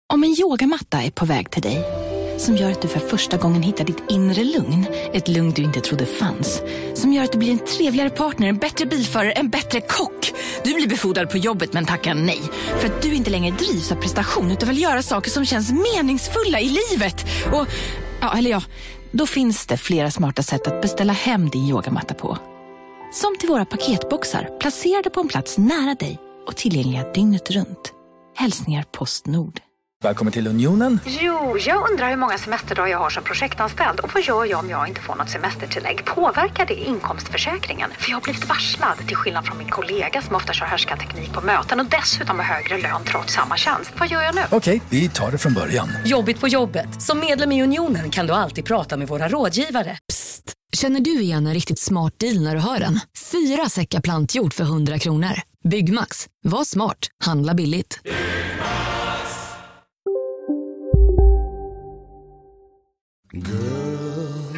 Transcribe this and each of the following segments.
Om en yogamatta är på väg till dig, som gör att du för första gången hittar ditt inre lugn, ett lugn du inte trodde fanns, som gör att du blir en trevligare partner, en bättre bilförare, en bättre kock. Du blir befordrad på jobbet men tackar nej, för att du inte längre drivs av prestation utan vill göra saker som känns meningsfulla i livet. Och, då finns det flera smarta sätt att beställa hem din yogamatta på. Som till våra paketboxar, placerade på en plats nära dig och tillgängliga dygnet runt. Hälsningar Postnord. Välkommen till Unionen. Jo, jag undrar hur många semesterdagar jag har som projektanställd. Och vad gör jag om jag inte får något semestertillägg? Påverkar det inkomstförsäkringen? För jag har blivit varslad, till skillnad från min kollega som ofta kör härskarteknik på möten och dessutom har högre lön trots samma tjänst. Vad gör jag nu? Okej, vi tar det från början. Jobbigt på jobbet. Som medlem i Unionen kan du alltid prata med våra rådgivare. Psst! Känner du igen en riktigt smart deal när du hör den? 4 säckar plantjord för 100 kronor. Byggmax. Var smart. Handla billigt. Girl,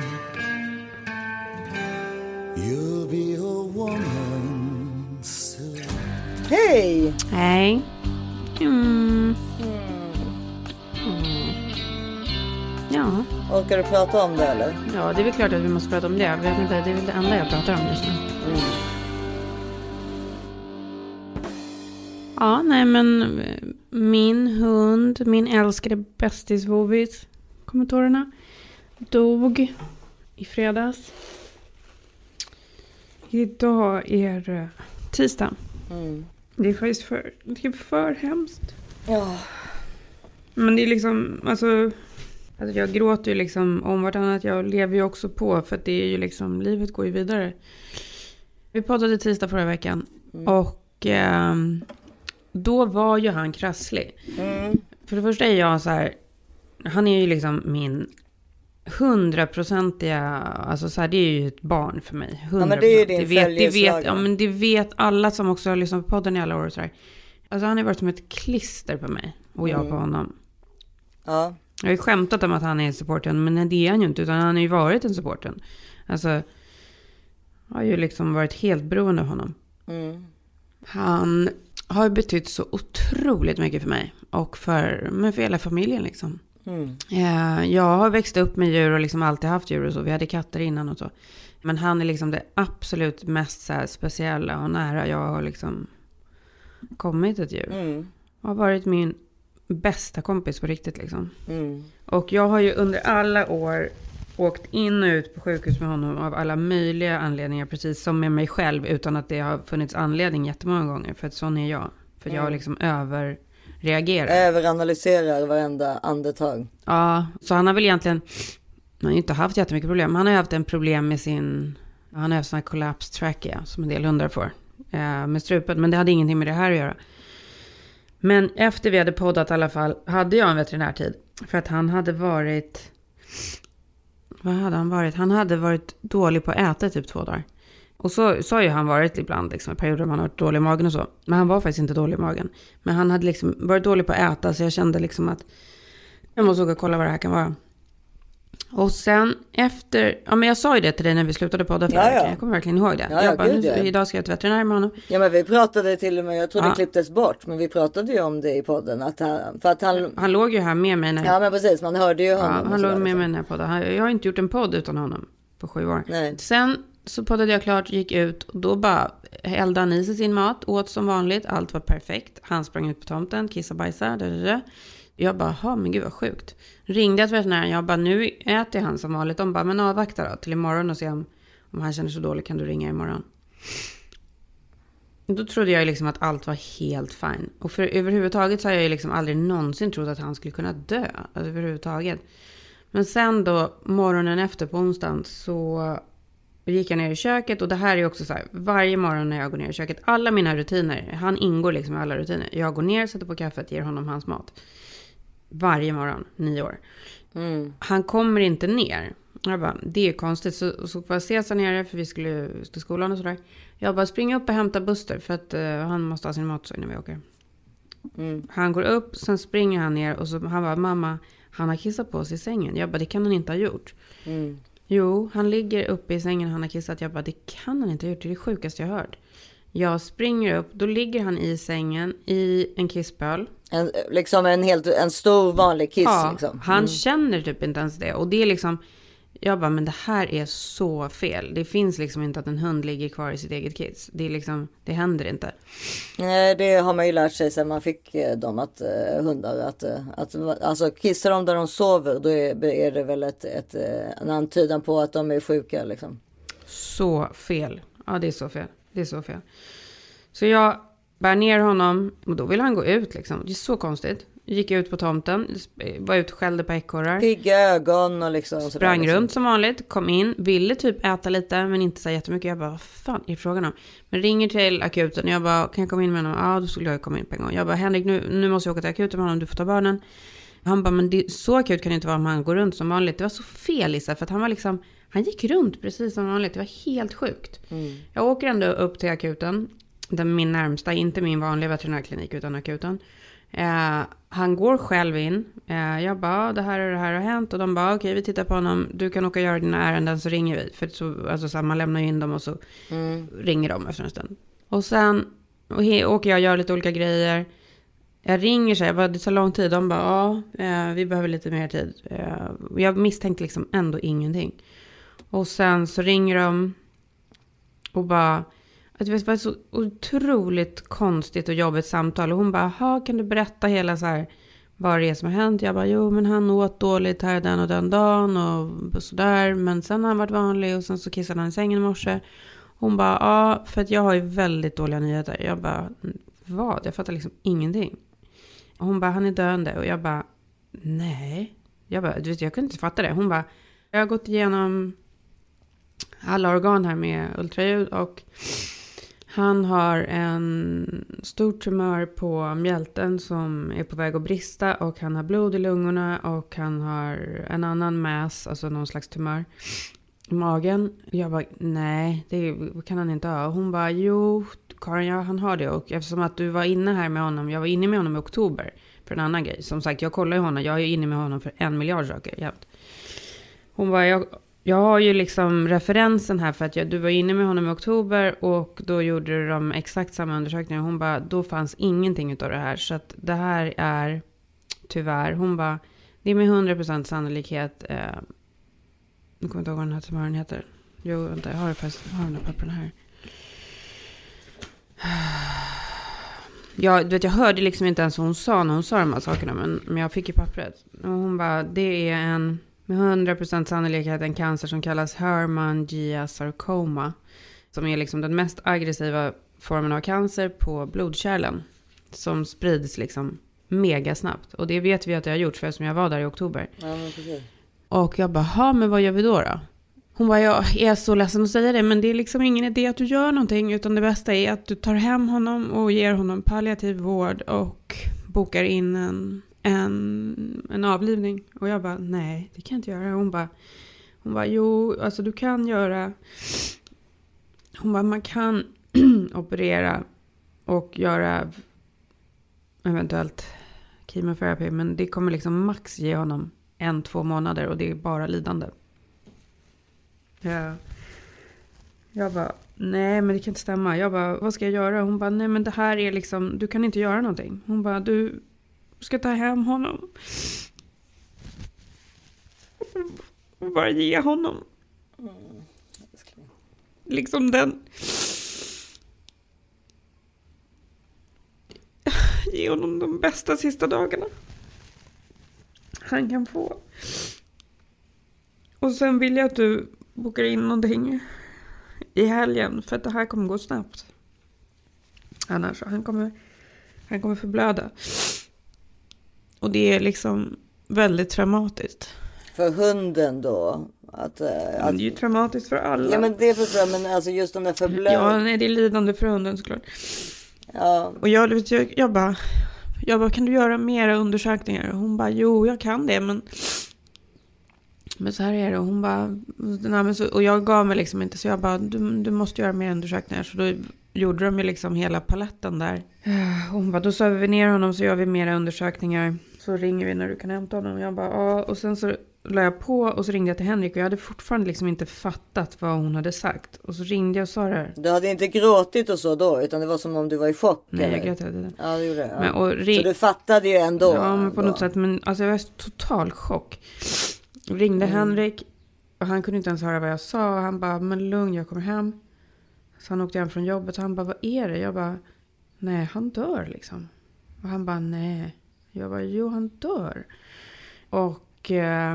you'll be a woman soon. Hej! Hej. Ja. Orkar du prata om det eller? Ja, det är väl klart att vi måste prata om det. Jag vet inte, det är väl det enda jag pratar om just nu. Ja, nej men min hund, min älskade bästis Vovis, kommentarerna, dog i fredags. Idag är det tisdag. Det är faktiskt för hemskt. Ja. Men det är liksom, alltså jag gråter ju liksom om vartannat. Jag lever ju också på, för att det är ju liksom, livet går ju vidare. Vi poddade tisdag förra veckan. Och då var ju han krasslig. För det första är jag så här, han är ju liksom min 100%iga, alltså så här, det är ju ett barn för mig. 100%. Ja, men det är ju din följeslagare. Ja, men det vet alla som också har lyssnat på podden i alla år och så här. Alltså han har varit som ett klister på mig och jag på honom. Ja. Jag har ju skämtat om att han är supporten, men det är han ju inte, utan han har ju varit en supporten. Alltså jag har ju liksom varit helt beroende av honom. Han har betytt så otroligt mycket för mig och för hela familjen liksom. Jag har växt upp med djur och liksom alltid haft djur och så. Vi hade katter innan och så. Men han är liksom det absolut mest så här speciella och nära jag har liksom kommit ett djur. Har varit min bästa kompis på riktigt liksom. Och jag har ju under alla år åkt in och ut på sjukhus med honom av alla möjliga anledningar, precis som med mig själv, utan att det har funnits anledning jättemånga gånger, för att sån är jag. För jag liksom överanalyserar varenda andetag. Ja, så han har väl egentligen, han har ju inte haft jättemycket problem. Han har haft en problem med han har haft sån här collapse trachea som en del hundar får med strupen, men det hade ingenting med det här att göra. Men efter vi hade poddat i alla fall hade jag en veterinärtid, för att han hade varit, vad hade han varit? Han hade varit dålig på att äta typ 2 dagar. Och så har ju han varit ibland liksom, i perioder man har varit dålig i magen och så. Men han var faktiskt inte dålig i magen. Men han hade liksom varit dålig på att äta, så jag kände liksom att jag måste åka och kolla vad det här kan vara. Och sen efter, ja men jag sa ju det till dig när vi slutade podda förra veckan. Jag kommer verkligen ihåg det. Jag bara, idag ska jag till veterinär med honom. Ja, men vi pratade till och med, jag tror det klipptes bort, men vi pratade ju om det i podden. Han låg ju här med mig när... Ja men precis, man hörde ju honom. Ja, han låg med mig när jag poddade. Jag har inte gjort en podd utan honom på 7 år. Nej. Sen så poddade jag klart, gick ut och då bara hällde han i sig sin mat, åt som vanligt, allt var perfekt. Han sprang ut på tomten, kissa, bajsa, Jag bara, men gud vad sjukt. Ringde jag till veterinären, jag bara, nu äter han som vanligt. De bara, men avvakta då till imorgon och se om han känner så dåligt, kan du ringa imorgon. Då trodde jag liksom att allt var helt fine. Och för överhuvudtaget så har jag ju liksom aldrig någonsin trott att han skulle kunna dö. Alltså överhuvudtaget. Men sen då, morgonen efter på onsdagen, så gick jag ner i köket. Och det här är också så här, varje morgon när jag går ner i köket, alla mina rutiner, han ingår liksom i alla rutiner. Jag går ner, sätter på kaffet, ger honom hans mat. Varje morgon, 9 år. Han kommer inte ner. Jag bara, det är konstigt. Så får jag ses där nere, för vi skulle till skolan och sådär. Jag bara, springa upp och hämta Buster, för att han måste ha sin mat så när vi åker. Han går upp, sen springer han ner och så han bara, mamma, han har kissat på sig i sängen. Jag bara, det kan han inte ha gjort. Jo, han ligger uppe i sängen, han har kissat. Jag bara, det kan han inte ha gjort, det är det sjukaste jag har hört. Jag springer upp, då ligger han i sängen i en kisspöl. En stor vanlig kiss. Ja, liksom. han känner typ inte ens det. Och det är liksom, jag bara, men det här är så fel. Det finns liksom inte att en hund ligger kvar i sitt eget kiss. Det är liksom, det händer inte. Nej, det har man ju lärt sig sen man fick dem att hundar att alltså kissar de där de sover, då är det väl en antydan på att de är sjuka liksom. Så fel. Ja, det är så fel. Det är så fel. Så jag bär ner honom och då vill han gå ut liksom. Det är så konstigt. Gick ut på tomten, var ute och skällde på ekorrar. Pigga ögon och liksom. Sprang runt som vanligt, kom in, ville typ äta lite men inte så jättemycket. Jag bara, vad fan är frågan om? Men ringer till akuten och jag bara, kan jag komma in med honom? Ja, då skulle jag komma in på en gång. Jag bara, Henrik, nu måste jag åka till akuten med honom, du får ta barnen. Han bara, men så akut kan det inte vara om han går runt som vanligt. Det var så fel Lisa, för att han var liksom, han gick runt precis som vanligt. Det var helt sjukt. Jag åker ändå upp till akuten, min närmsta, inte min vanliga veterinärklinik utan akuten. Han går själv in. Jag bara, det här har hänt. Och de bara, okej, vi tittar på honom. Du kan åka och göra dina ärenden, så ringer vi. För så, alltså, man lämnar in dem och så ringer de efter en stund. Och sen åker jag och gör lite olika grejer. Jag ringer så jag bara, det tar lång tid. De bara, vi behöver lite mer tid. Jag misstänkte liksom ändå ingenting. Och sen så ringer de och bara, det var så otroligt konstigt och jobbigt samtal. Och hon bara, kan du berätta hela så här, vad det är som har hänt? Jag bara, jo men han åt dåligt här den och den dagen och sådär. Men sen har han varit vanlig och sen så kissade han i sängen i morse. Hon bara, för att jag har ju väldigt dåliga nyheter. Jag bara, vad? Jag fattar liksom ingenting. Och hon bara, han är döende. Och jag bara, nej. Jag bara, du vet, jag kunde inte fatta det. Hon bara, jag har gått igenom alla organ här med ultraljud och han har en stor tumör på mjälten som är på väg att brista och han har blod i lungorna och han har en annan mass, alltså någon slags tumör i magen. Jag bara, nej, det kan han inte ha. Och hon bara, jo Karin, ja, han har det. Och eftersom att du var inne här med honom, jag var inne med honom i oktober för en annan grej. Som sagt, jag kollar ju honom, jag är ju inne med honom för 1 miljard saker. Jämt. Hon bara, jag har ju liksom referensen här för att du var inne med honom i oktober och då gjorde de exakt samma undersökningar. Hon bara, då fanns ingenting utav det här. Så att det här är tyvärr, hon bara, det är med 100% sannolikhet, nu kommer jag inte ihåg vad den här tumören heter. Jo, vänta, jag har den här pappren här. Jag hörde liksom inte ens vad hon sa när hon sa de här sakerna, men jag fick ju pappret. Och hon bara, det är en med 100% sannolikhet en cancer som kallas hemangiosarcoma. Som är liksom den mest aggressiva formen av cancer på blodkärlen. Som sprids liksom mega snabbt. Och det vet vi att det har gjort för som jag var där i oktober. Ja, men precis. Och jag bara, men vad gör vi då? Hon bara, jag är så ledsen att säga det, men det är liksom ingen idé att du gör någonting. Utan det bästa är att du tar hem honom och ger honom palliativ vård och bokar in en avlivning. Och jag bara, nej, det kan jag inte göra. Hon bara, jo, alltså du kan göra. Hon bara, man kan operera och göra eventuellt kemoterapi, men det kommer liksom max ge honom 1-2 månader och det är bara lidande. Jag bara, nej men det kan inte stämma. Jag bara, vad ska jag göra? Hon bara, nej men det här är liksom, du kan inte göra någonting. Hon bara, du ska ta hem honom. Och bara ge honom. Liksom den. Ge honom de bästa sista dagarna han kan få. Och sen vill jag att du bokar in någonting i helgen. För att det här kommer gå snabbt. Annars han kommer förblöda. Och det är liksom väldigt traumatiskt. För hunden då? Det är ju traumatiskt för alla. Ja men det förstår jag, men alltså just den där förblöd. Ja, nej, det är lidande för hunden såklart. Ja. Och jag bara, kan du göra mera undersökningar? Och hon bara, jo jag kan det, men så här är det. Och hon bara, och jag gav mig liksom inte, så jag bara, du måste göra mer undersökningar. Så då gjorde de ju liksom hela paletten där. Och hon bara, då söver vi ner honom så gör vi mera undersökningar. Så ringer vi när du kan hämta honom. Och jag bara, ja. Och sen så la jag på och så ringde jag till Henrik och jag hade fortfarande liksom inte fattat vad hon hade sagt. Och så ringde jag och sa det här. Du hade inte gråtit och så då, utan det var som om du var i chock? Nej, eller? jag grät hela tiden. Ja, det gjorde det. Ja. Men, så du fattade ju ändå? Ja, men på något sätt. Men alltså, jag var total chock. Jag ringde Henrik och han kunde inte ens höra vad jag sa. Och han bara, men lugn, jag kommer hem. Så han åkte hem från jobbet och han bara, vad är det? Jag bara, nej, han dör liksom. Och han bara, nej. Jag bara, jo, han dör. Och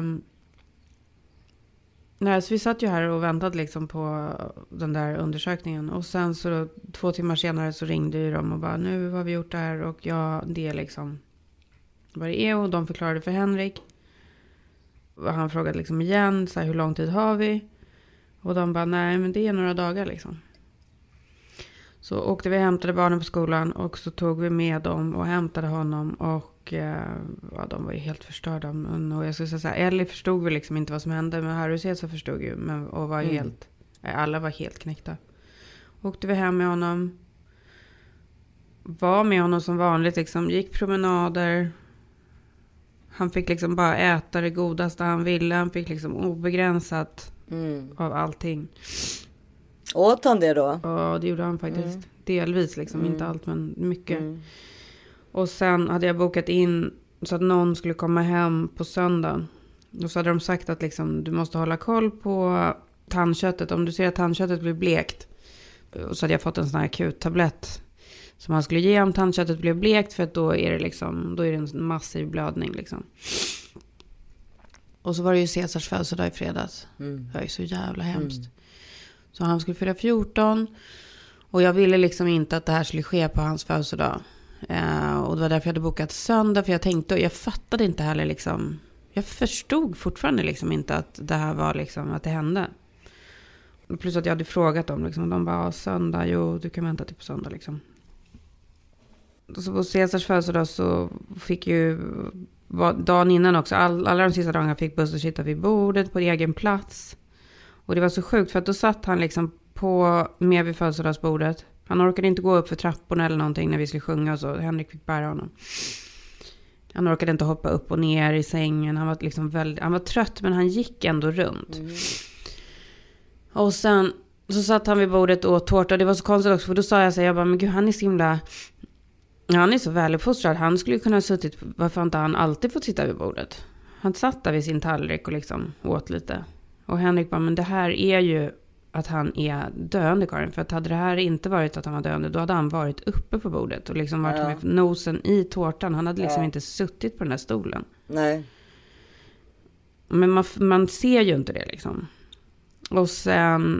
nej, så vi satt ju här och väntade liksom på den där undersökningen. Och sen så då, 2 timmar senare så ringde ju de och bara, nu har vi gjort det här. Och ja, det är liksom vad det är. Och de förklarade för Henrik. Och han frågade liksom igen, så här, hur lång tid har vi? Och de bara, nej, men det är några dagar liksom. Så åkte vi och hämtade barnen på skolan och så tog vi med dem och hämtade honom. Och ja, de var ju helt förstörda. Och jag skulle säga så här, Ellie förstod väl liksom inte vad som hände. Men Harry och Cesar förstod ju. Och var helt, alla var helt knäckta. Åkte vi hem med honom. Var med honom som vanligt liksom. Gick promenader. Han fick liksom bara äta det godaste han ville. Han fick liksom obegränsat av allting. Åt han det då? Ja, det gjorde han faktiskt. Delvis liksom, inte allt men mycket. Och sen hade jag bokat in så att någon skulle komma hem på söndagen. Och så hade de sagt att liksom, du måste hålla koll på tandköttet. Om du ser att tandköttet blir blekt. Och så hade jag fått en sån här akuttablett som man skulle ge om tandköttet blev blekt. För att då är det liksom, då är det en massiv blödning liksom. Och så var det ju Cesars födelsedag i fredags. Det var ju så jävla hemskt. Så han skulle fylla 14. Och jag ville liksom inte att det här skulle ske på hans födelsedag. Och det var därför jag hade bokat söndag. För jag tänkte, och jag fattade inte heller liksom. Jag förstod fortfarande liksom inte att det här var liksom, att det hände. Plus att jag hade frågat dem liksom. De bara, söndag, jo du kan vänta till på söndag liksom. Och så på Cesars födelsedag så fick ju, dagen innan också, alla de sista dagarna fick Buster sitta vid bordet på egen plats. Och det var så sjukt för att då satt han liksom med vid födelsedagsbordet. Han orkade inte gå upp för trapporna eller någonting när vi skulle sjunga och så. Henrik fick bära honom. Han orkade inte hoppa upp och ner i sängen. Han var liksom han var trött men han gick ändå runt. Och sen så satt han vid bordet och åt tårta. Det var så konstigt också för då sa jag så här, jag bara, men gud han är så himla... Han är så väluppfostrad. Han skulle kunna ha suttit... Varför inte han alltid fått sitta vid bordet? Han satt där vid sin tallrik och liksom åt lite. Och Henrik bara, men det här är ju att han är döende, Karin. För att hade det här inte varit att han var döende, då hade han varit uppe på bordet. Och liksom varit med nosen i tårtan. Han hade liksom inte suttit på den här stolen. Nej. Men man ser ju inte det liksom. Och sen...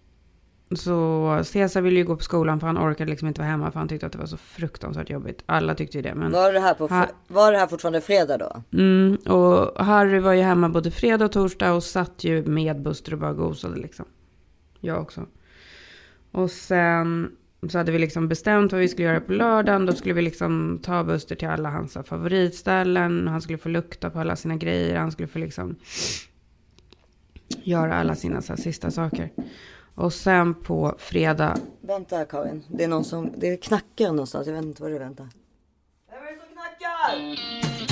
Så Cesar ville ju gå på skolan för han orkade liksom inte vara hemma för han tyckte att det var så fruktansvärt jobbigt. Alla tyckte ju det. Men var det här fortfarande fredag då? Och Harry var ju hemma både fredag och torsdag och satt ju med Buster och bara gosade liksom. Jag också. Och sen så hade vi liksom bestämt vad vi skulle göra på lördagen. Då skulle vi liksom ta Buster till alla hans favoritställen. Han skulle få lukta på alla sina grejer. Han skulle få liksom göra alla sina så här, sista saker. Och sen på fredag... Vänta Karin, det är någon som... Det knackar någonstans, jag vet inte vad det är, vänta. Vem är det som knackar?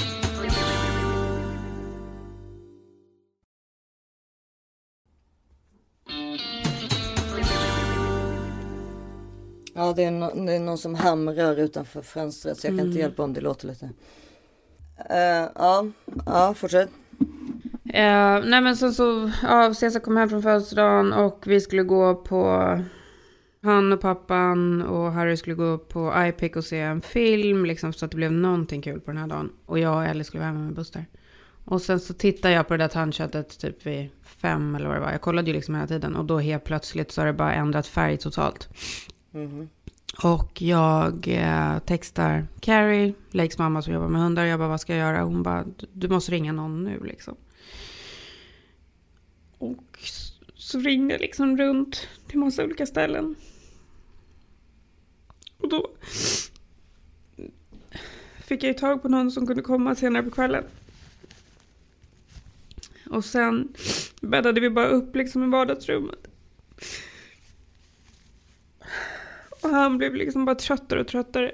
Ja, det är någon som hamrar utanför fönstret så jag kan inte hjälpa om det låter lite. Ja, fortsätt. Nej men så Cesar kom hem från födelsedagen och vi skulle gå på, han och pappan och Harry skulle gå på iPic och se en film liksom, så att det blev någonting kul på den här dagen. Och jag och Ellie skulle vara hemma med Buster. Och sen så tittade jag på det där tandköttet typ vid 5 eller vad det var. Jag kollade ju liksom hela tiden och då helt plötsligt så har det bara ändrat färg totalt. Och jag textar Carrie, Lakes mamma som jobbar med hundar. Jag bara, vad ska jag göra? Hon bara, du måste ringa någon nu liksom. Och så ringde jag liksom runt till massa olika ställen. Och då fick jag ju tag på någon som kunde komma senare på kvällen. Och sen bäddade vi bara upp liksom i vardagsrummet. Och han blev liksom bara tröttare och tröttare.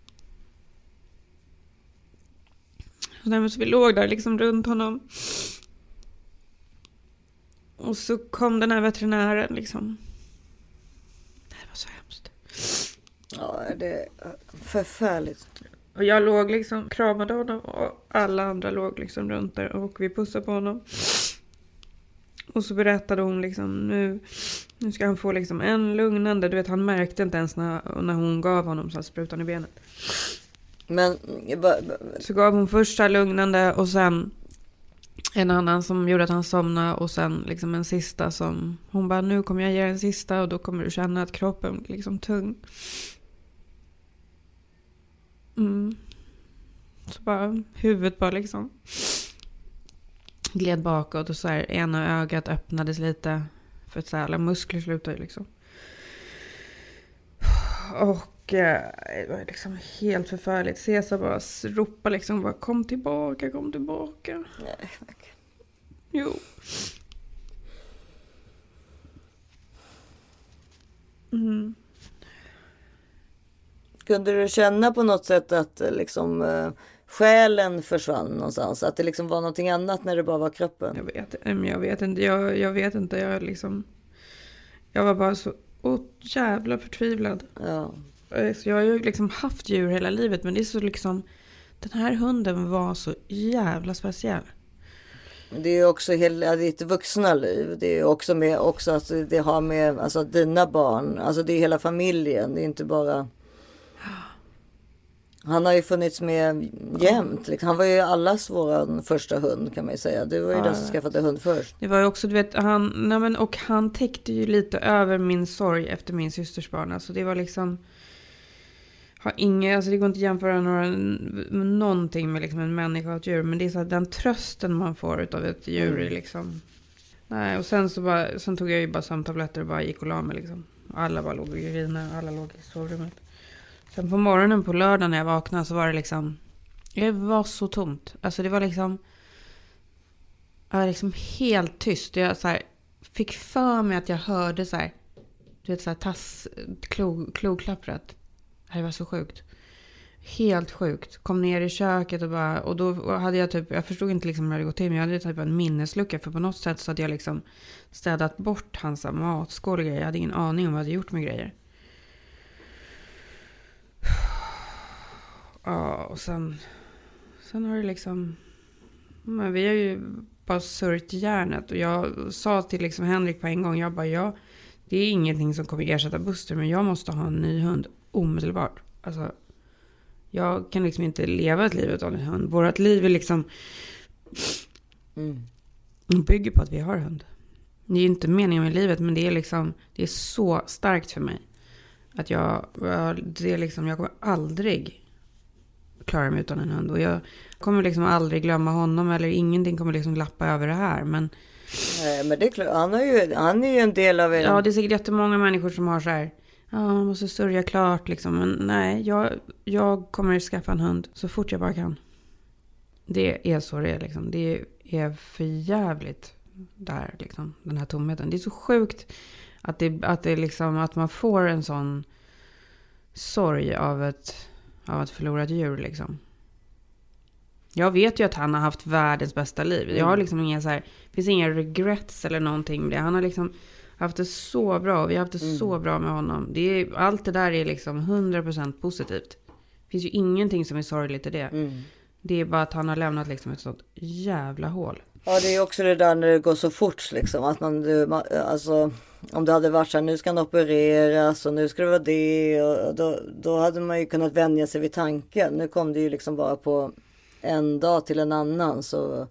Och så vi låg där liksom runt honom. Och så kom den här veterinären liksom. Det var så hemskt. Ja, det är förfärligt. Och jag låg liksom, kramade honom och alla andra låg liksom runt där och vi pussade på honom. Och så berättade hon liksom, nu ska han få liksom en lugnande. Du vet, han märkte inte ens när hon gav honom så här sprutan i benet. Men så gav hon första lugnande och sen en annan som gjorde att han somnade och sen liksom en sista som hon bara, nu kommer jag ge en sista och då kommer du känna att kroppen är liksom tung. Så bara huvudet bara liksom gled bakåt och så här ena ögat öppnades lite för att så här, alla muskler slutade liksom. Och det var liksom helt förfärligt. Cesar bara ropade liksom bara, kom tillbaka. Nej, jo. Kunde du känna på något sätt att liksom själen försvann någonstans? Att det liksom var någonting annat när det bara var kroppen? Jag vet inte. Jag var bara så jävla förtvivlad. Ja. Så jag har ju liksom haft djur hela livet, men det är så liksom, den här hunden var så jävla speciell. Det är också hela ditt vuxna liv. Det är också med också att det har med alltså dina barn. Alltså det är hela familjen. Det är inte bara. Han har ju funnits med jämt. Liksom. Han var ju allas vår första hund kan man ju säga. Du var ju den som skaffade hund först. Det var ju också, du vet, han täckte ju lite över min sorg efter min systers barn. Alltså det var liksom, alltså det går inte att jämföra någonting med liksom en människa och ett djur. Men det är så att den trösten man får utav ett djur är liksom. Nej, och sen tog jag ju bara sömntabletter och bara gick och la mig liksom. Alla bara låg och grinade, alla låg i sovrummet. Sen på morgonen på lördagen när jag vaknade så var det liksom, det var så tomt. Alltså det var liksom, jag var liksom helt tyst. Jag så här, fick för mig att jag hörde så här, du vet så här kloklappret. Det var så sjukt. Helt sjukt. Kom ner i köket och då hade jag typ, jag förstod inte liksom hur det hade gått till, men jag hade typ en minneslucka, för på något sätt så hade jag liksom städat bort hans matskål och grejer. Jag hade ingen aning om vad jag hade gjort med grejer. Ja, och sen har det liksom, men vi har ju bara sörjt järnet och jag sa till liksom Henrik på en gång, jag bara, det är ingenting som kommer ersätta Buster, men jag måste ha en ny hund omedelbart. Alltså, jag kan liksom inte leva ett liv utan en hund. Vårat liv är liksom bygger på att vi har hund. Det är inte meningen med livet, men det är liksom, det är så starkt för mig att jag kommer aldrig klara mig utan en hund. Och jag kommer liksom aldrig glömma honom, eller ingenting kommer liksom lappa över det här. Men det är klart, han är ju en del av er. Ja, det är säkert jättemånga människor som har så här, man måste sörja klart liksom. Men nej, jag kommer skaffa en hund så fort jag bara kan. Det är så det är liksom. Det är för jävligt där liksom, den här tomheten. Det är så sjukt att det liksom, att man får en sån sorg av att förlora ett djur liksom. Jag vet ju att han har haft världens bästa liv. Jag har liksom inga så här, det finns inga regrets eller någonting med det. Han har liksom haft det så bra och vi har haft det så bra med honom. Allt det där är liksom 100% positivt. Det finns ju ingenting som är sorgligt i det. Det är bara att han har lämnat liksom ett sånt jävla hål. Ja, det är också det där när det går så fort liksom. Att alltså, om det hade varit så här, nu ska han opereras och nu ska det vara det. Och då hade man ju kunnat vänja sig vid tanken. Nu kom det ju liksom bara på en dag till en annan. Så.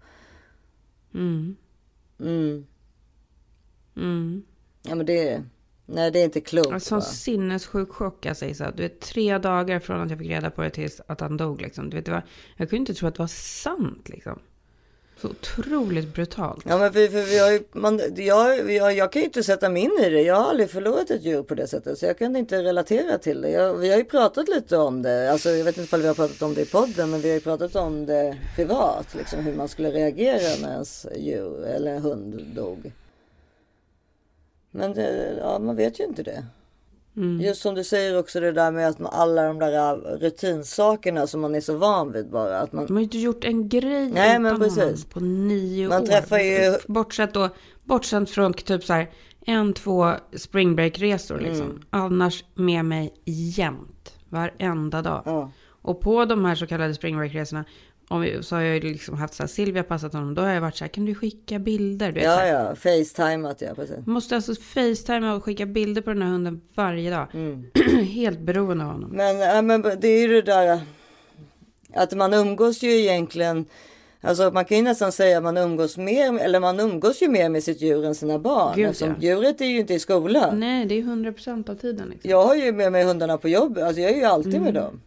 Ja, men det är inte klokt. Alltså en sinnessjuk chock, jag säger så här. Du vet, 3 dagar från att jag fick reda på det tills att han dog liksom. Du vet, jag kunde inte tro att det var sant liksom. Så otroligt brutalt. Ja, men jag kan ju inte sätta mig in i det. Jag har aldrig förlorat ett djur på det sättet. Så jag kan inte relatera till det. Vi har ju pratat lite om det. Alltså, jag vet inte om vi har pratat om det i podden. Men vi har ju pratat om det privat. Liksom, hur man skulle reagera när ens djur eller hund dog. Men man vet ju inte det. Just som du säger också det där med att alla de där rutinsakerna som man är så van vid bara. Att man har ju inte gjort en grej Nej, men utan precis. honom på 9 Man år. träffar ju... Bortsett från typ så här 1-2 spring break-resor liksom. Annars med mig jämt. Varenda dag. Ja. Och på de här så kallade spring break-resorna så har jag ju liksom haft så här, Silvia passat honom. Då har jag varit så här, kan du skicka bilder? Du vet, så här. FaceTimeat, precis. Måste alltså FaceTime och skicka bilder på den här hunden varje dag. Helt beroende av honom. Men det är ju det där att man umgås ju egentligen, alltså man kan ju nästan säga att man umgås ju mer med sitt djur än sina barn. Gud, eftersom djuret är ju inte i skolan. Nej, det är 100% av tiden. Liksom. Jag har ju med mig hundarna på jobb, alltså jag är ju alltid med dem.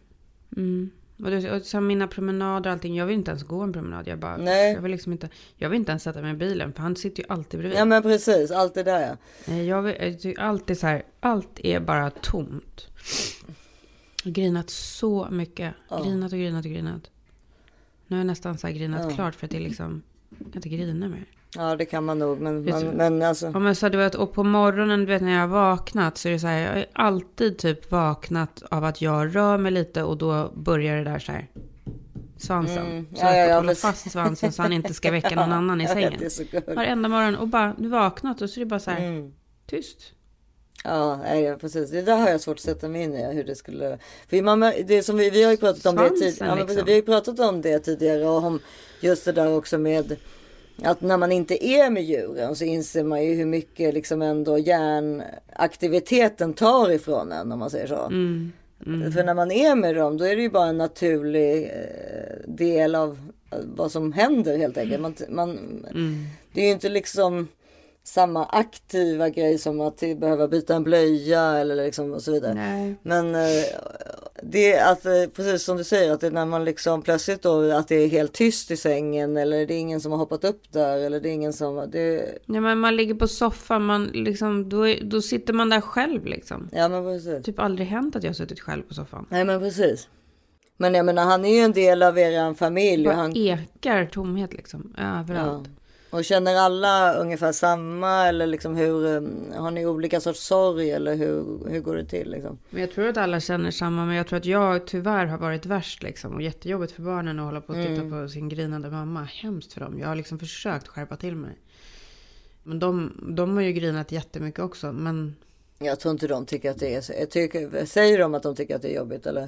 Och så mina promenader och allting. Jag vill inte ens gå en promenad. Jag vill inte ens sätta mig i bilen. För han sitter ju alltid bredvid. Ja men precis, allt det där Jag tycker alltid så här. Allt är bara tomt. Jag har grinat så mycket. Grinat. Nu har jag nästan så här grinat klart. För att det är liksom, jag kan inte grina mer. Ja det kan man nog. Men alltså. Ja, men så du vet, och på morgonen du vet, när jag har vaknat. Så är det så här. Jag har alltid typ vaknat av att jag rör mig lite. Och då börjar det där så här. Svansen. Så jag håller fast svansen så han inte ska väcka någon annan i sängen. Varenda morgon. Och bara, du vaknat och så är det bara så här. Tyst. Ja, precis. Det där har jag svårt att sätta mig in i. Hur det skulle... För det som vi har ju pratat om svansen, det tidigare. liksom. Vi har ju pratat om det tidigare. Och om just det där också med... Att när man inte är med djuren så inser man ju hur mycket liksom ändå hjärnaktiviteten tar ifrån en, om man säger så. För när man är med dem då är det ju bara en naturlig del av vad som händer helt enkelt. Det är ju inte liksom samma aktiva grej som att behöva byta en blöja eller liksom och så vidare. Nej. Men det är att precis som du säger att det är när man liksom plötsligt då att det är helt tyst i sängen eller det är ingen som har hoppat upp där eller det är ingen som ja, men man ligger på soffan, man liksom då sitter man där själv liksom. Ja men precis. Typ aldrig hänt att jag har suttit själv på soffan. Nej men precis. Men jag menar han är ju en del av er familj. Han ekar tomhet liksom överallt. Ja. Och känner alla ungefär samma eller liksom har ni olika sorts sorg eller hur går det till liksom? Men jag tror att alla känner samma, men jag tror att jag tyvärr har varit värst liksom och jättejobbigt för barnen att hålla på och titta på sin grinande mamma. Hemskt för dem. Jag har liksom försökt skärpa till mig. Men de har ju grinat jättemycket också, men jag tror inte de tycker att det är säger de att de tycker att det är jobbigt eller?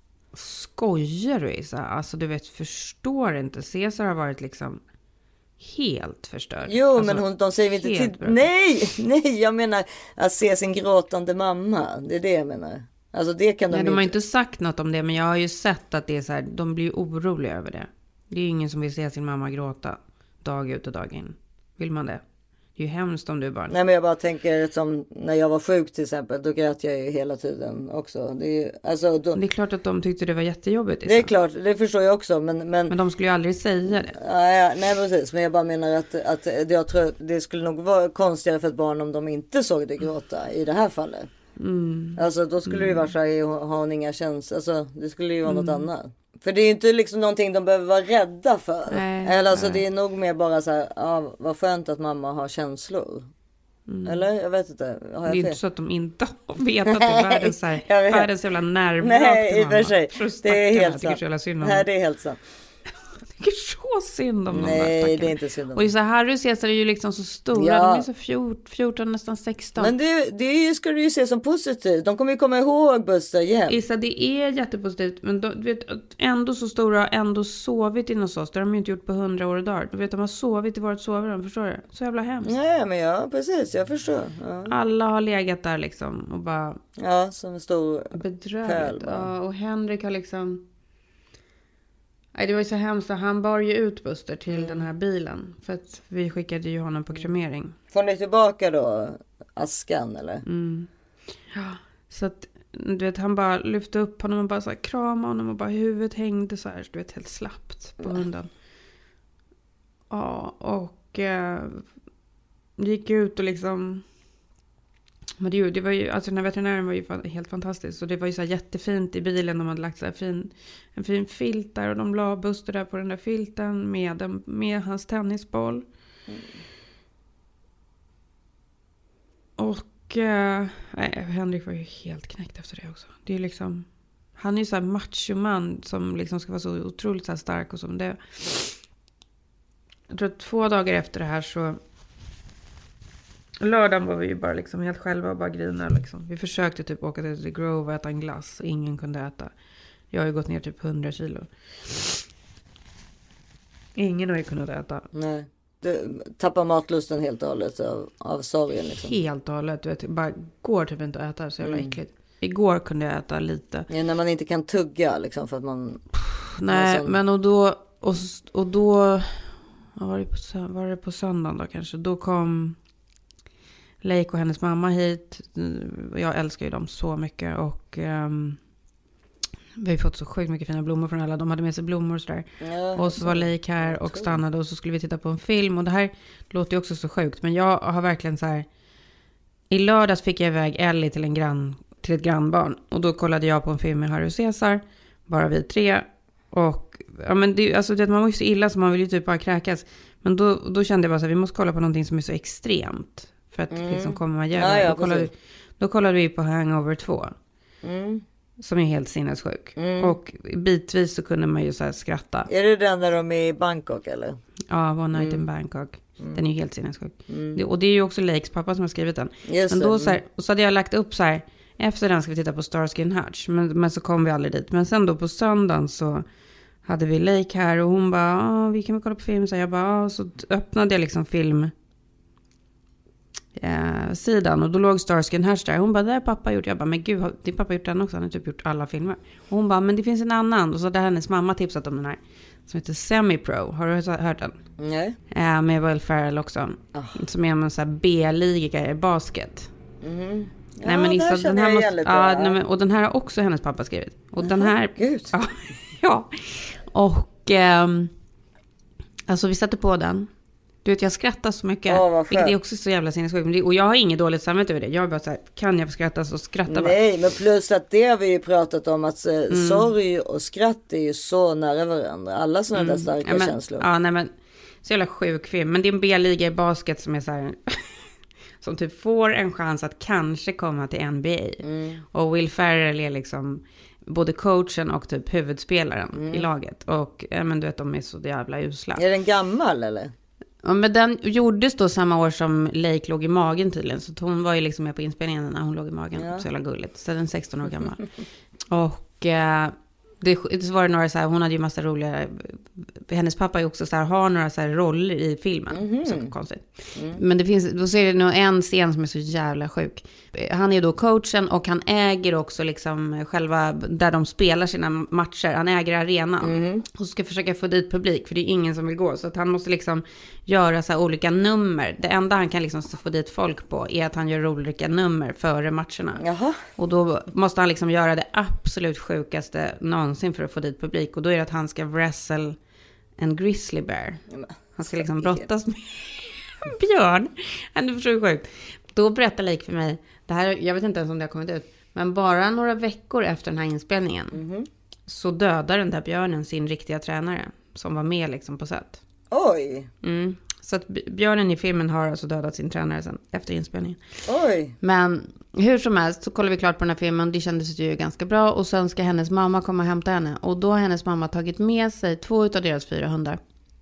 Skojar du Isa? Alltså du vet, förstår inte. Cesar har varit liksom helt förstörd. Jo, alltså, men de säger inte till. Nej, jag menar att se sin gråtande mamma. Det är det jag menar. Alltså det kan de har inte sagt något om det, men jag har ju sett att det är så här, de blir oroliga över det. Det är ju ingen som vill se sin mamma gråta dag ut och dag in. Vill man det? Det är ju hemskt om du barn. Nej, men jag bara tänker som när jag var sjuk till exempel, då grät jag ju hela tiden också. Det är klart att de tyckte det var jättejobbigt. Det är klart, det förstår jag också. Men de skulle ju aldrig säga det. Nej, precis. Men jag bara menar att jag tror det skulle nog vara konstigare för ett barn om de inte såg det gråta i det här fallet. Alltså då skulle det ju vara så här, har hon inga känslor. Alltså det skulle ju vara något annat. För det är ju inte liksom någonting de behöver vara rädda för. Eller alltså det är nog mer bara så här, vad skönt att mamma har känslor. Eller? Jag vet inte. Det är inte så att de inte vet att det är världens jävla nervvrak. Nej, i och för sig. Det är helt sant. Nej, det är helt sant. Jag tycker så synd om dem. Nej, det är inte synd om dem. Och så Harry och Cesar är ju liksom så stora. De är så 14, nästan 16. Men det ska du ju se som positivt. De kommer ju komma ihåg Buster igen. Issa, det är jättepositivt. Men du vet, ändå så stora har ändå sovit in hos oss. Det har de ju inte gjort på 100 år och dagar. Du vet, de har sovit i vårt sovrum. Förstår du? Så jävla hemskt. Nej, men precis. Jag förstår. Ja. Alla har legat där liksom. Och bara... Ja, som en stor... bedrövligt. Ja, och Henrik har liksom... Nej, det var ju så hemskt. Han bar ju ut Buster till den här bilen. För att vi skickade ju honom på kremering. Får ni tillbaka då askan eller? Ja, så att du vet, han bara lyfte upp honom och bara så här, krama honom och bara huvudet hängde så här. Du vet, helt slappt på hunden. Ja, och gick ut och liksom... Men det var ju, alltså den här veterinären var ju helt fantastisk. Och det var ju så här jättefint i bilen. De hade lagt så här en fin filt där. Och de la Buster där på den där filten med hans tennisboll. Och Henrik var ju helt knäckt efter det också. Det är liksom, han är ju så här machoman som liksom ska vara så otroligt så här stark och som det. Jag tror att 2 dagar efter det här så, lördagen var vi ju bara liksom helt själva och bara grina liksom. Vi försökte typ åka till The Grove och äta en glass och ingen kunde äta. Jag har ju gått ner typ 100 kilo. Ingen har ju kunnat äta. Nej. Du tappar matlusten helt och hållet av sorgen liksom. Helt och hållet, du vet, bara går typ inte att äta, så jävla äckligt. Igår kunde jag äta lite. Ja, när man inte kan tugga liksom för att man... Nej, sån... men och då var det på söndagen då kanske. Då kom Leik och hennes mamma hit. Jag älskar ju dem så mycket och vi har ju fått så sjukt mycket fina blommor från alla. De hade med sig blommor och sådär. Ja, och så var Leik här och stannade och så skulle vi titta på en film. Och det här låter ju också så sjukt. Men jag har verkligen så här... I lördags fick jag iväg Ellie till ett grannbarn. Och då kollade jag på en film med Harry och Cesar. Bara vi 3. Och ja, men det, alltså, det, man var ju så illa så man vill ju typ bara kräkas. Men då kände jag bara så här, vi måste kolla på någonting som är så extremt. För att liksom kommer man göra. Ja, då kollade vi på Hangover 2. Som är helt sinnessjuk. Och bitvis så kunde man ju så här skratta. Är det den där de är i Bangkok eller? Ja, One Night in Bangkok. Den är ju helt sinnessjuk. Och det är ju också Lakes pappa som har skrivit den. Just men då så, här, och så hade jag lagt upp så här. Efter den ska vi titta på Starsky and Hutch. Men så kom vi aldrig dit. Men sen då på söndagen så hade vi Lake här. Och hon bara, vi kan väl kolla på film. Så jag bara, så öppnade jag liksom sidan. Och då låg Starsky and Hutch där. Hon bara, det har pappa gjort. Jag bara, men gud, din pappa gjort den också? Han har typ gjort alla filmer. Och hon bara, men det finns en annan. Och så hade hennes mamma tipsat om den här. Som heter Semi-Pro. Har du hört den? Nej. Med Will Ferrell också. Som är en sån här B-liga i basket. Ja, nej, men Issa, den här måste, och den här har också hennes pappa skrivit. Och den här... Gud. Ja. Och... alltså vi satte på den. Du vet, jag skrattar så mycket. Vilket är också så jävla sinnessjukt. Och jag har inget dåligt samvete över det. Jag är bara så här, kan jag få skratta så skrattar Nej, men plus att det har vi ju pratat om. Att sorg och skratt är ju så nära varandra. Alla sådana där starka känslor. Ja, nej men... Så jävla sjuk film. Men det är en B-liga i basket som är så här... som typ får en chans att kanske komma till NBA. Och Will Ferrell är liksom både coachen och typ huvudspelaren i laget. Och men du vet, de är så jävla usla. Är den gammal eller? Ja, men den gjordes då samma år som Lake låg i magen tydligen. Så hon var ju liksom med på inspelningen när hon låg i magen. Så jävla gulligt. Så den är 16 år gammal. Och... det var några så här, hon hade ju massa roliga, hennes pappa är också så här, har några så här roller i filmen, så konstigt. Men det finns, då ser det nog en scen som är så jävla sjuk. Han är då coachen och han äger också liksom själva, där de spelar sina matcher, han äger arenan och ska försöka få dit publik, för det är ingen som vill gå, så att han måste liksom göra så här olika nummer. Det enda han kan liksom få dit folk på är att han gör olika nummer före matcherna. Jaha. Och då måste han liksom göra det absolut sjukaste någonsin för att få dit publik. Och då är det att han ska wrestle en grizzly bear. Han ska liksom brottas med en björn. Det är så sjukt. Då berättar Lake för mig, det här, jag vet inte ens om det har kommit ut, men bara några veckor efter den här inspelningen så dödar den där björnen sin riktiga tränare som var med liksom på set. Oj! Så att björnen i filmen har alltså dödat sin tränare sen efter inspelningen. Oj! Men hur som helst så kollar vi klart på den här filmen. Det kändes ju ganska bra. Och sen ska hennes mamma komma och hämta henne. Och då har hennes mamma tagit med sig 2 av deras 4 hundar.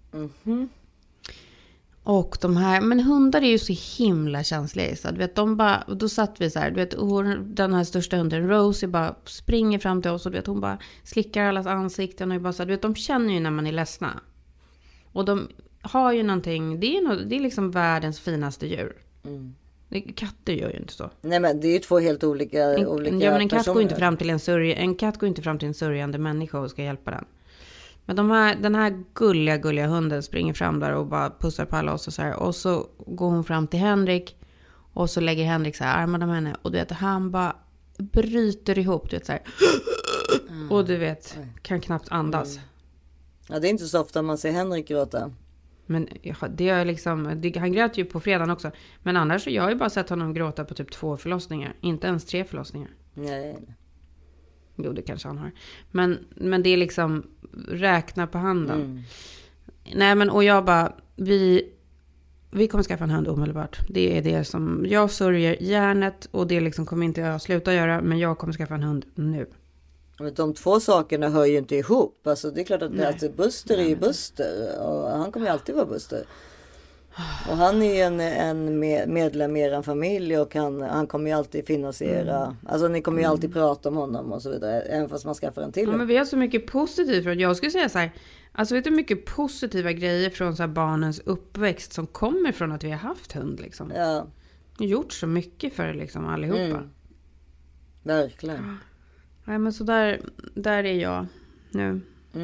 Och de här, men hundar är ju så himla känsliga. Så du vet, då satt vi så här, du vet, den här största hunden Rosie bara springer fram till oss och du vet, hon bara slickar allas ansikten och bara så här, du vet, de känner ju när man är ledsna. Och de har ju någonting, det är liksom världens finaste djur. Katter gör ju inte så. Nej, men det är ju 2 helt olika ja, men en katt går inte fram till en sörjande människa och ska hjälpa den. Men den här gulliga hunden springer fram där och bara pussar på alla oss och så här. Och så går hon fram till Henrik och så lägger Henrik så här armarna om henne och du vet, han bara bryter ihop, du vet så här. Och du vet, kan knappt andas. Ja, det är inte så ofta man ser Henrik gråta. Men det är liksom, han grät ju på fredagen också. Men annars så jag har ju bara sett honom gråta på typ 2 förlossningar. Inte ens 3 förlossningar. Nej. Jo, det kanske han har. Men det är liksom, räkna på handen. Nej, men och jag bara, vi kommer skaffa en hund omedelbart. Det är det som jag sörjer hjärnet och det liksom kommer inte jag sluta göra, men jag kommer skaffa en hund nu. Men de två sakerna hör ju inte ihop. Alltså det är klart att alltså Buster är ju Buster och han kommer ju alltid vara Buster. Och han är en medlem i er familj och han kommer ju alltid finansiera. Alltså ni kommer ju alltid prata om honom och så vidare. Även fast man skaffar en till. Ja, men vi har så mycket positivt. För jag skulle säga så här. Alltså vet du mycket positiva grejer från så här barnens uppväxt som kommer från att vi har haft hund liksom. Ja. Gjort så mycket för liksom allihopa. Verkligen. Nej men så där är jag nu.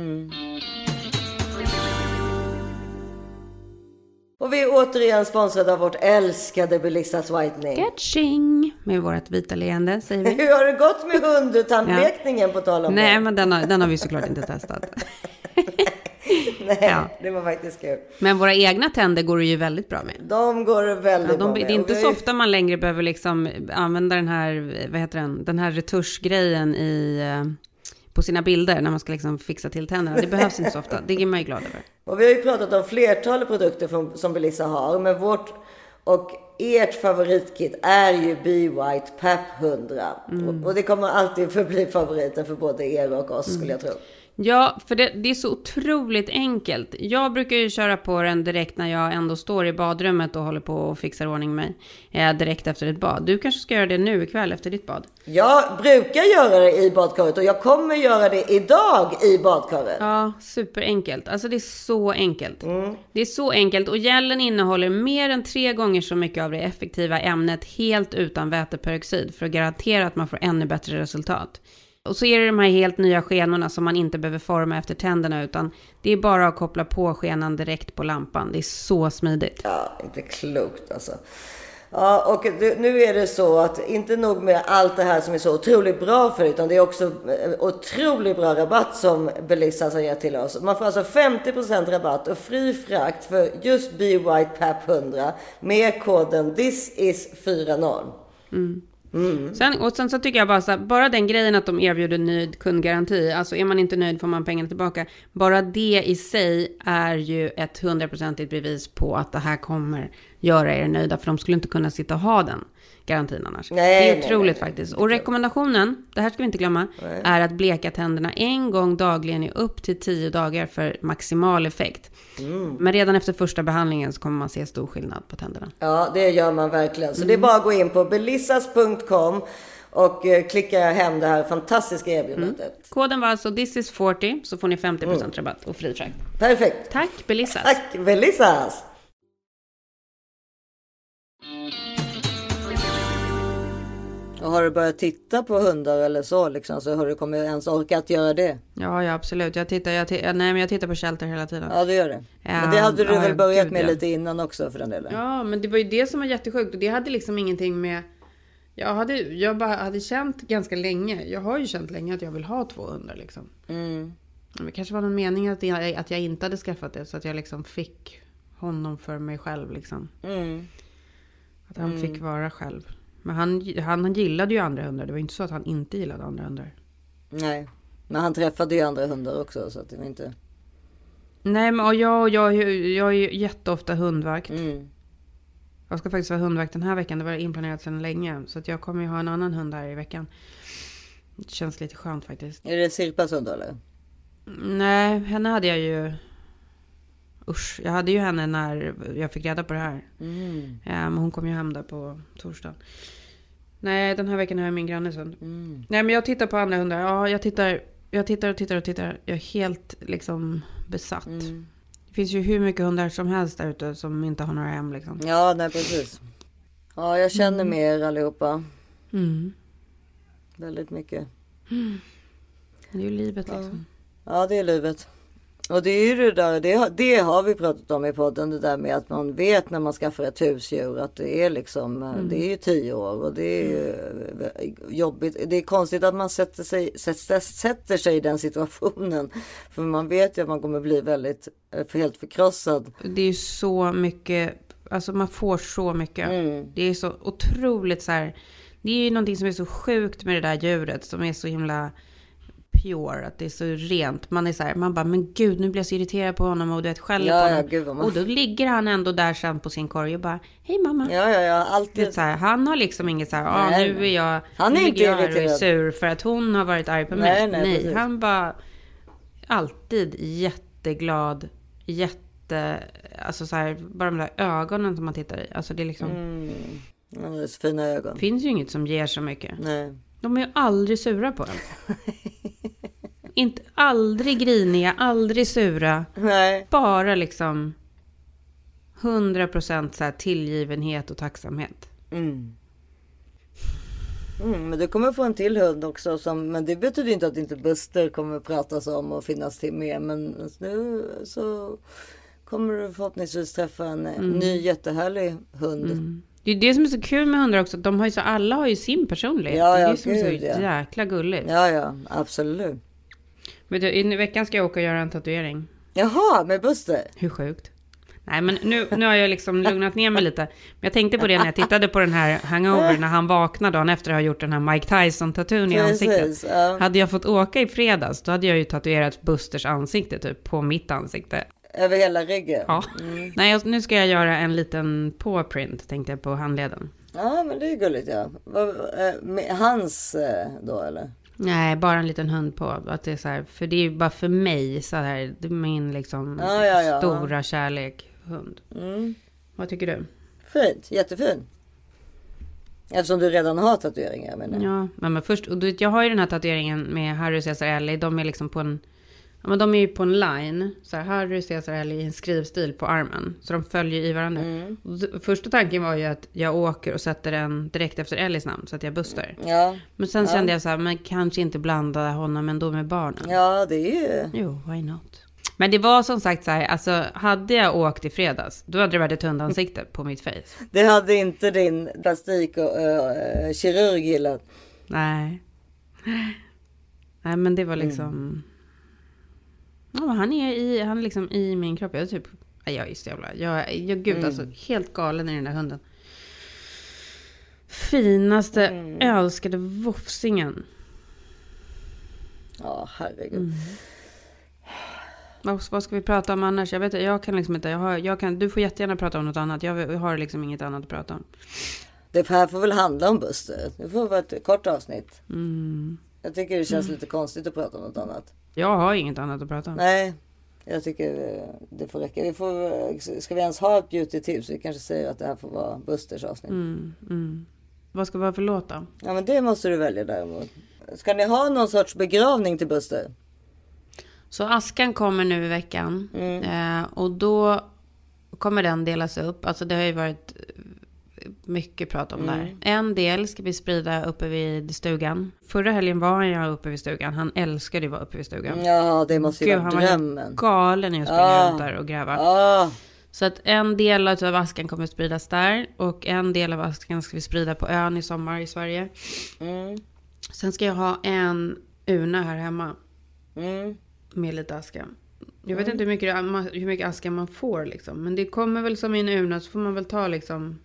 Och vi är återigen sponsrade av vårt älskade Belissas Whitening. Catching! Med vårt vita leende, säger vi. Hur har det gått med hundtandlekningen på tal om Nej, det? men den har vi såklart inte testat. Nej, det var faktiskt kul. Men våra egna tänder går det ju väldigt bra med. De går väldigt bra med. Det är inte så ofta man längre behöver liksom använda den här, den här retuschgrejen på sina bilder när man ska liksom fixa till tänderna. Det behövs inte så ofta. Det är man ju glad över. Och vi har ju pratat om flertalet produkter som Belissa har. Men vårt och ert favoritkit är ju Be White PAP 100. Och det kommer alltid förbli favoriten för både er och oss skulle jag tro. Ja, för det är så otroligt enkelt. Jag brukar ju köra på den direkt när jag ändå står i badrummet och håller på och fixar ordning mig direkt efter ett bad. Du kanske ska göra det nu ikväll efter ditt bad? Jag brukar göra det i badkaret och jag kommer göra det idag i badkaret. Ja, superenkelt. Alltså det är så enkelt. Det är så enkelt och gelen innehåller mer än 3 gånger så mycket av det effektiva ämnet helt utan väteperoxid för att garantera att man får ännu bättre resultat. Och så är det de här helt nya skenorna som man inte behöver forma efter tänderna utan det är bara att koppla på skenan direkt på lampan. Det är så smidigt. Ja, inte klokt alltså. Ja, och nu är det så att inte nog med allt det här som är så otroligt bra för utan det är också otroligt bra rabatt som Belissa har gett till oss. Man får alltså 50% rabatt och fri frakt för just Be White PAP 100 med koden THISIS40. Sen så tycker jag bara den grejen att de erbjuder nöjd kundgaranti, alltså är man inte nöjd får man pengarna tillbaka, bara det i sig är ju ett 100% bevis på att det här kommer göra er nöjda, för de skulle inte kunna sitta och ha den garantin annars. Det är otroligt faktiskt. Och rekommendationen, det här ska vi inte glömma, är att bleka tänderna 1 gång dagligen i upp till 10 dagar för maximal effekt. Men redan efter första behandlingen så kommer man se stor skillnad på tänderna. Ja, det gör man verkligen. Så det är bara att gå in på belissas.com och klicka hem det här fantastiska erbjudandet. Koden var alltså THISIS40 så får ni 50% rabatt och fri frakt. Perfekt. Tack Belissas. Tack Belissas. Och har du börjat titta på hundar eller så liksom, så har du kommit ens orkat göra det? Ja, absolut. Jag tittar på Shelter hela tiden. Ja, det gör det. Men det hade du väl börjat med lite innan också för den delen? Ja, men det var ju det som var jättesjukt. Och det hade liksom ingenting med... Jag hade känt ganska länge. Jag har ju känt länge att jag vill ha 2 hundar liksom. Det kanske var någon mening att jag inte hade skaffat det. Så att jag liksom fick honom för mig själv liksom. Att han fick vara själv. Men han gillade ju andra hundar. Det var inte så att han inte gillade andra hundar. Nej, men han träffade ju andra hundar också. Så att det var inte... Nej, men jag är ju jätteofta hundvakt. Jag ska faktiskt vara hundvakt den här veckan. Det var inplanerat sedan länge. Så att jag kommer ju ha en annan hund här i veckan. Det känns lite skönt faktiskt. Är det Sirpas hund eller? Nej, henne hade jag ju... Usch, jag hade ju henne när jag fick reda på det här. Men hon kom ju hem där på torsdagen. Nej, den här veckan har jag min grannes hund. Nej, men jag tittar på andra hundar. Ja, jag tittar. Jag är helt liksom besatt. Det finns ju hur mycket hundar som helst där ute som inte har några hem liksom. Ja, nej precis. Ja, jag känner med er allihopa. Väldigt mycket. Det är ju livet liksom. Ja, det är livet. Och det är ju det där, det har vi pratat om i podden, det där med att man vet när man skaffar ett husdjur att det är liksom, det är ju 10 år och det är ju jobbigt. Det är konstigt att man sätter sig i den situationen, för man vet ju att man kommer bli helt förkrossad. Det är ju så mycket, alltså man får så mycket. Det är så otroligt så här, det är ju någonting som är så sjukt med det där djuret som är så himla pure, att det är så rent. Man är så här, man bara, men gud, nu blir jag så irriterad på honom och du vet, skäller på honom. Gud, och då ligger han ändå där sen på sin korg och bara, hej mamma. Ja, alltid. Det är så här, han har liksom inget så här, nu är jag, han är nu inte jag irriterad. Sur för att hon har varit arg på mig. Nej, han bara alltid jätteglad, alltså så här, bara de där ögonen som man tittar i. Alltså det är liksom... Det är så fina ögon. Finns ju inget som ger så mycket. Nej. De är ju aldrig sura på en. Inte aldrig griniga, aldrig sura. Nej. Bara liksom 100% så här tillgivenhet och tacksamhet. Men du kommer få en till hund också. Men det betyder inte att inte Buster kommer pratas om och finnas till med. Men nu så kommer du förhoppningsvis träffa en ny jättehärlig hund. Det är det som är så kul med hundar också. De har ju så, alla har ju sin personlighet. Ja, det är det som är så jäkla gulligt. Ja, absolut. Men du, i veckan ska jag åka och göra en tatuering. Jaha, med Buster? Hur sjukt. Nej, men nu har jag liksom lugnat ner mig lite. Men jag tänkte på det när jag tittade på den här hangover när han vaknade dagen efter att ha gjort den här Mike Tyson-tatun i ansiktet. Hade jag fått åka i fredags, då hade jag ju tatuerat Busters ansikte typ på mitt ansikte. Över hela ryggen? Ja. Nej, nu ska jag göra en liten pawprint, tänkte jag, på handleden. Ja, men det är gulligt, ja. Hans då, eller? Nej, bara en liten hund på. Att det är så här, för det är ju bara för mig så här, det är min liksom stora kärlek hund. Vad tycker du? Fint, jättefin. Eftersom du redan har tatueringar, menar jag. Ja, men först, och jag har ju den här tatueringen med Harry Cesar Ellie. De är liksom på en, ja, men de är ju på en line. Så här, Harry Cesar Ellie i en skrivstil på armen. Så de följer i varandra. Första tanken var ju att jag åker och sätter den direkt efter Ellies namn. Så att jag Buster. Ja. Men sen kände jag så här, men kanske inte blanda honom ändå med barnen. Ja, det är ju... Jo, why not? Men det var som sagt så här, alltså hade jag åkt i fredags, då hade det varit ett hundansikte på mitt face. Det hade inte din plastik och kirurg gillat. Nej, men det var liksom... Ja, han är liksom i min kropp. Jag är typ... Jag är så jävla... Gud, alltså helt galen i den där hunden. Finaste, älskade vofsingen. Ja, herregud. Vad ska vi prata om annars? Jag kan liksom inte... Du får jättegärna prata om något annat. Jag har liksom inget annat att prata om. Det här får väl handla om Buster. Det får vara ett kort avsnitt. Jag tycker det känns lite konstigt att prata om något annat. Jag har inget annat att prata om. Nej, jag tycker det får räcka. Ska vi ens ha ett beauty-tips? Vi kanske säger att det här får vara Busters avsnitt. Vad ska vi ha för låt då? Ja, men det måste du välja däremot. Ska ni ha någon sorts begravning till Buster? Så askan kommer nu i veckan. Och då kommer den delas upp. Alltså det har ju varit mycket prat om det här. En del ska vi sprida uppe vid stugan. Förra helgen var jag uppe vid stugan. Han älskade att vara uppe vid stugan. Ja, det måste ju vara drömmen. Han var galen i att springa runt där och gräva. Så att en del av askan kommer spridas där. Och en del av askan ska vi sprida på ön i sommar i Sverige. Sen ska jag ha en urna här hemma. Med lite aska. Jag vet inte hur mycket aska man får liksom. Men det kommer väl som i en urna, så får man väl ta liksom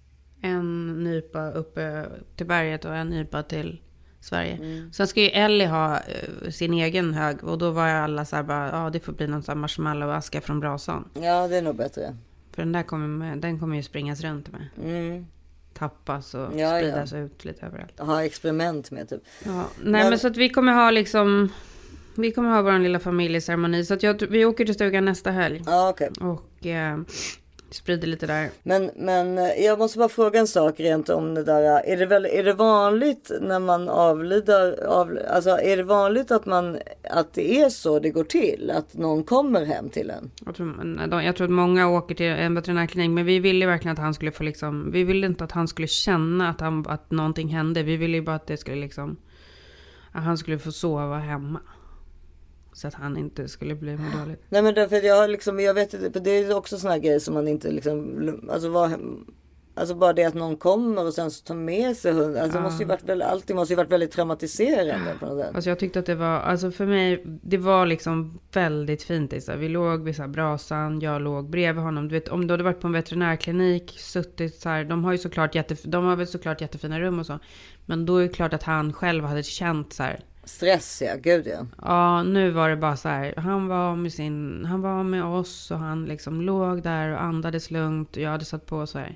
en nypa uppe till berget och en nypa till Sverige. Sen ska ju Ellie ha sin egen hög. Och då var jag alla så här bara, det får bli någon sån här marshmallow-aska från brasan. Ja, det är nog bättre. För den kommer ju springas runt med. Tappas och spridas ut lite överallt. Ha experiment med typ. Ja, men så att vi kommer ha liksom... Vi kommer ha vår lilla familjeceremoni. Så att vi åker till stugan nästa helg. Okej. Och sprider lite där. Men jag måste bara fråga en sak rent om det där. Är det vanligt när man avlider? Alltså är det vanligt att det är så det går till? Att någon kommer hem till en? Jag tror att många åker till en veterinärklinik. Men vi ville verkligen att han skulle få liksom... Vi ville inte att han skulle känna att någonting hände. Vi ville ju bara att det skulle liksom... Att han skulle få sova hemma. Så att han inte skulle bli dåligt. Nej, men därför jag vet inte, det är också såna grejer som man inte liksom, alltså bara det att någon kommer och sen så tar med sig hund. Alltså allting måste ju varit väldigt traumatiserande på något sätt. Alltså jag tyckte att det var, alltså för mig, det var liksom väldigt fint. Så vi låg vid så här brasan, jag låg bredvid honom. Du vet, om du hade varit på en veterinärklinik, suttit så här, de har väl såklart jättefina rum och så. Men då är det klart att han själv hade känt så här, Stressiga, gud ja. Ja, nu var det bara så här. Han var med oss och han liksom låg där och andades lugnt. Och jag hade satt på så här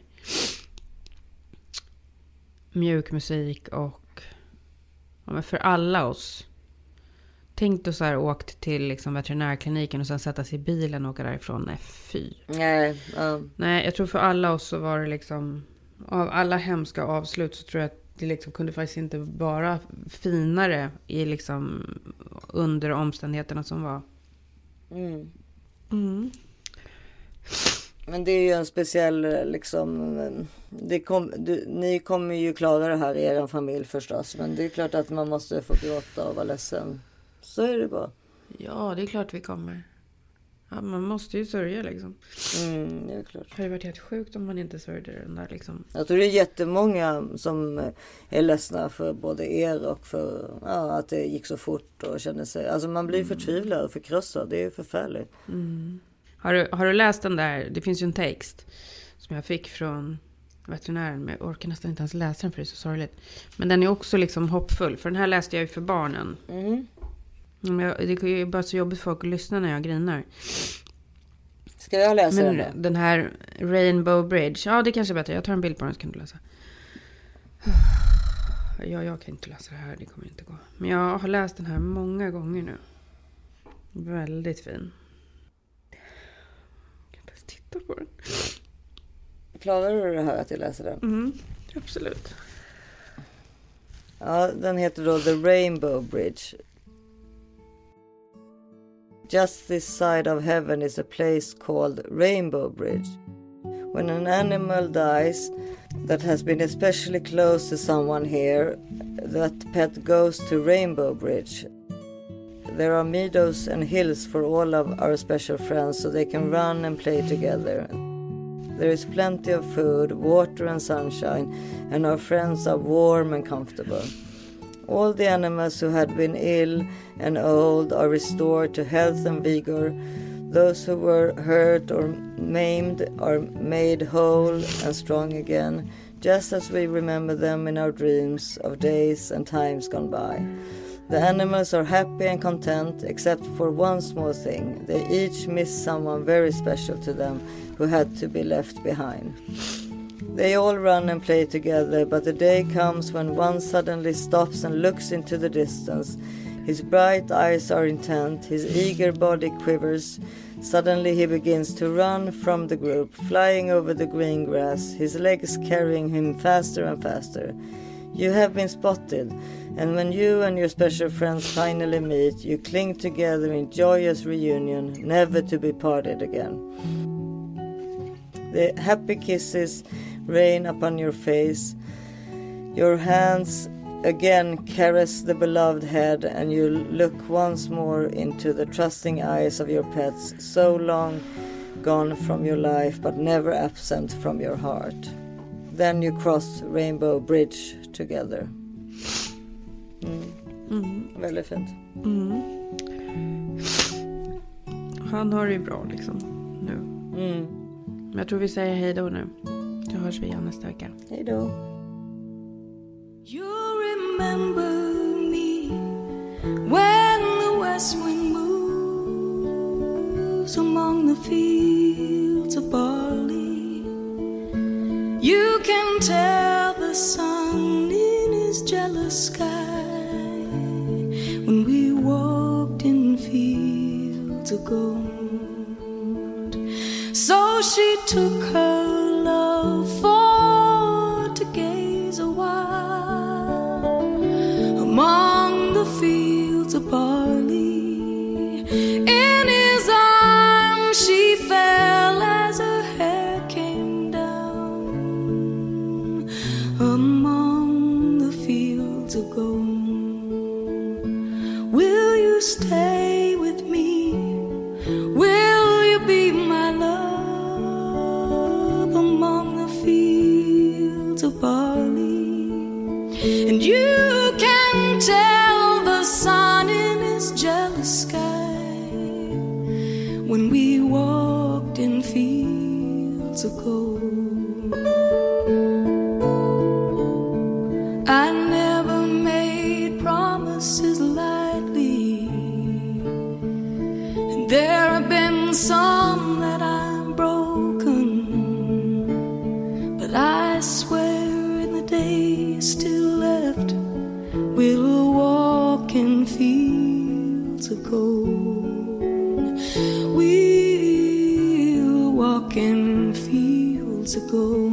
mjuk musik och men för alla oss. Tänk då så här, åkt till liksom veterinärkliniken och sen sätta sig i bilen och åka därifrån. Nej, fy. Nej, jag tror för alla oss så var det liksom, av alla hemska avslut så tror jag att det liksom kunde faktiskt inte vara finare i liksom under omständigheterna som var. Men det är ju en speciell liksom, ni kommer ju klara det här i er familj förstås, men det är klart att man måste få gråta och vara ledsen. Så är det bara. Ja, det är klart vi kommer. Ja, man måste ju sörja liksom. Det är klart. Det hade varit helt sjukt om man inte sörjde den där liksom. Jag tror det är jättemånga som är ledsna för både er och för att det gick så fort och känner sig. Alltså man blir förtvivlad och förkrossad. Det är förfärligt. Har du läst den där? Det finns ju en text som jag fick från veterinären. Men jag orkar nästan inte ens läsa den för det är så sorgligt. Men den är också liksom hoppfull. För den här läste jag ju för barnen. Det är ju bara så jobbigt för folk att lyssna när jag grinar. Ska jag läsa den då? Den här Rainbow Bridge. Ja, det kanske är bättre. Jag tar en bild på den så kan du läsa. Ja, jag kan inte läsa det här. Det kommer inte gå. Men jag har läst den här många gånger nu. Väldigt fin. Jag kan inte ens titta på den. Klarar du det här att jag läser den? Absolut. Ja, den heter då The Rainbow Bridge. Just this side of heaven is a place called Rainbow Bridge. When an animal dies that has been especially close to someone here, that pet goes to Rainbow Bridge. There are meadows and hills for all of our special friends so they can run and play together. There is plenty of food, water and sunshine, and our friends are warm and comfortable. All the animals who had been ill and old are restored to health and vigor. Those who were hurt or maimed are made whole and strong again, just as we remember them in our dreams of days and times gone by. The animals are happy and content, except for one small thing. They each miss someone very special to them who had to be left behind. They all run and play together, but the day comes when one suddenly stops and looks into the distance. His bright eyes are intent, his eager body quivers. Suddenly he begins to run from the group, flying over the green grass, his legs carrying him faster and faster. You have been spotted, and when you and your special friends finally meet, you cling together in joyous reunion, never to be parted again. The happy kisses rain upon your face. Your hands again caress the beloved head, and you look once more into the trusting eyes of your pets, so long gone from your life but never absent from your heart. Then you cross Rainbow Bridge together. Väldigt fint. Han har det ju bra liksom nu. Men jag tror vi säger hej då nu. Så hörs vi igen nästa vecka. Hej då. You remember me when the west wind moves among the fields of barley. You can tell the sun in his jealous sky when we walked in fields of gold. So she took her love for to gaze a while among the fields of barley. In his arms she fell as her hair came down among the fields of gold. Will you stay with me? Will you be my love among the fields of barley? And you can tell the sun in his jealous sky when we walked in fields of gold. I never made promises like walking fields ago.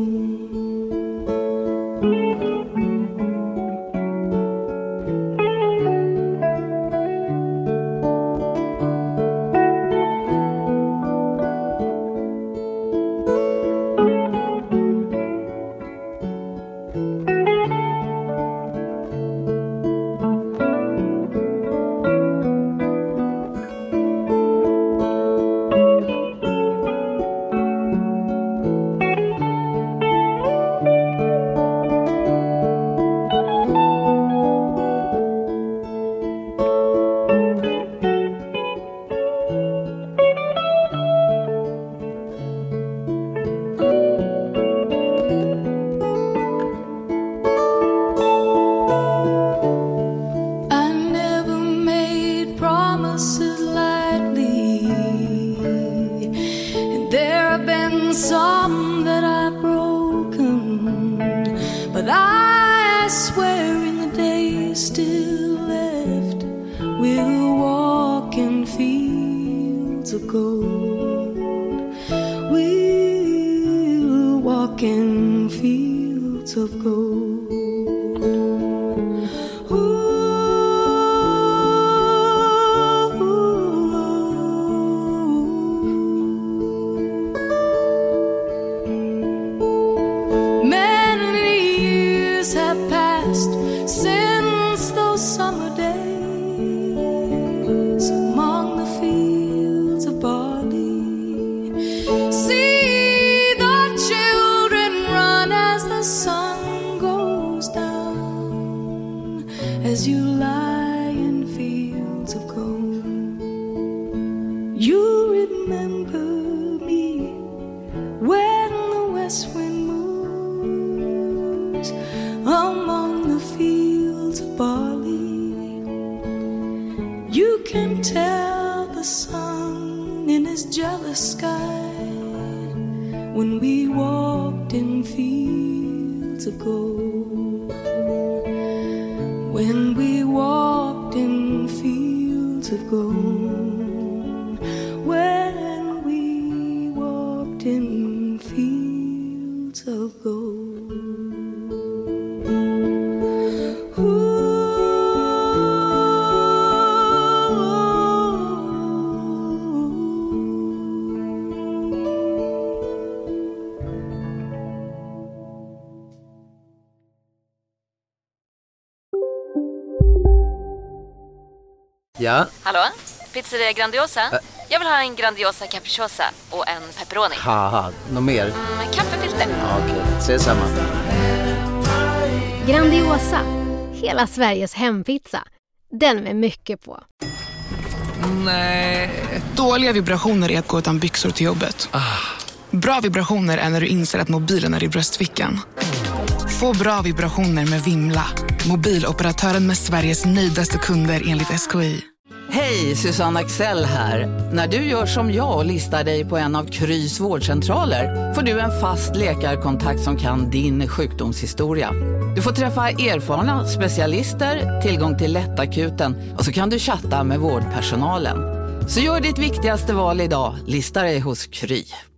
Ja? Hallå? Pizzeria Grandiosa? Jag vill ha en Grandiosa capriciosa och en pepperoni. Haha, något mer? Kaffefilter. Ja, okej, ses samma. Grandiosa, hela Sveriges hempizza. Den med mycket på. Nej. Dåliga vibrationer är att gå utan byxor till jobbet. Bra vibrationer är när du inser att mobilen är i bröstfickan. Få bra vibrationer med Vimla. Mobiloperatören med Sveriges nöjdaste kunder enligt SKI. Hej, Susanne Axel här. När du gör som jag och listar dig på en av Krys vårdcentraler får du en fast läkarkontakt som kan din sjukdomshistoria. Du får träffa erfarna specialister, tillgång till lättakuten och så kan du chatta med vårdpersonalen. Så gör ditt viktigaste val idag, lista dig hos Kry.